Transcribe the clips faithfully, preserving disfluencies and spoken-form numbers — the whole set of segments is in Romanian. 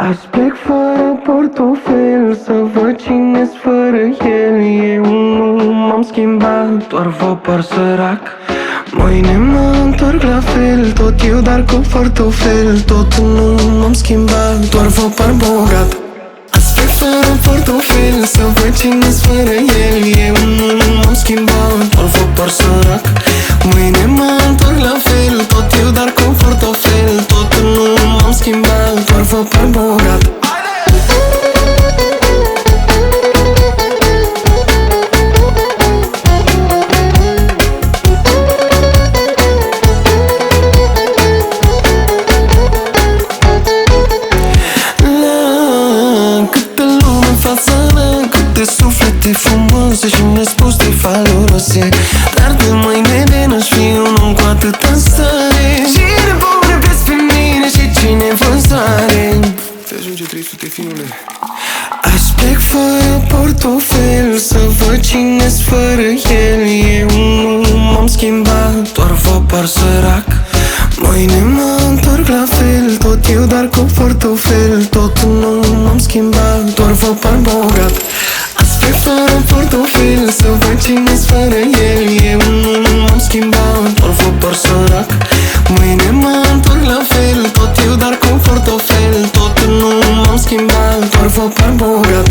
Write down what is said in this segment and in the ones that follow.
Aș plec fără portofel, să văd cine-s fără el. Eu nu m-am schimbat, doar vă par sărac. Mâine mă întorc la fel, tot eu, dar cu portofel. Tot nu m-am schimbat, doar vă par bogat. Aș plec fără portofel, să văd cine-s fără el. Eu nu m-am schimbat, doar vă par sărac. Mâine mă întorc la fel, tot eu, dar cu portofel. Tot nu m-am schimbat, doar vă par bogat. Câte suflete frumoase și nespuse valoroase, dar de mâine de n-aș fi un om cu atâta stare. Cine vorbesc pe mine și cine vă sare? Te ajunge trei sute, fiule. Aș plec fără portofel, să văd cine-s fără el. Eu nu m-am schimbat, doar vă par sărac. Mâine mă întorc la fel, tot eu, dar cu portofel. Tot nu m-am schimbat, doar vă par bogat. Aș plec fără portofel, să văd cine-s fără el. Eu nu m-am schimbat, doar vă par sărac. Mâine mă întorc la fel, tot eu, dar cu portofel. Tot nu m-am schimbat, doar vă par bogat.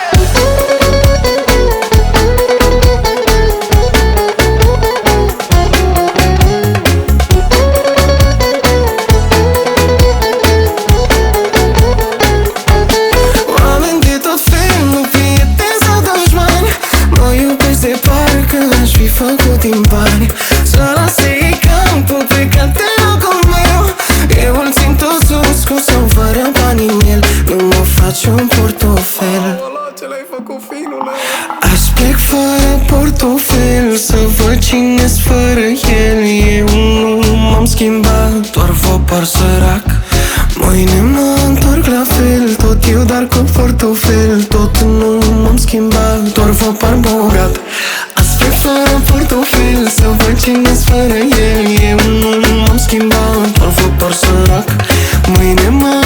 Făcut din bani, să lase campul pe carte locul meu. Eu îl țin tot sus, cu sau fără bani în el. Nu mă faci un portofel. Ce l-ai făcut, finule? Aș plec fără portofel, să văd cine-s fără el. Eu nu m-am schimbat, doar vă par sărac. Mâine mă întorc la fel, tot eu, dar cu portofel. Tot nu m-am schimbat, doar vă par bogat. Aș plec fără portofel, să văd cine-s fără el. Eu nu m-am schimbat, doar vă par sărac. Mâine mă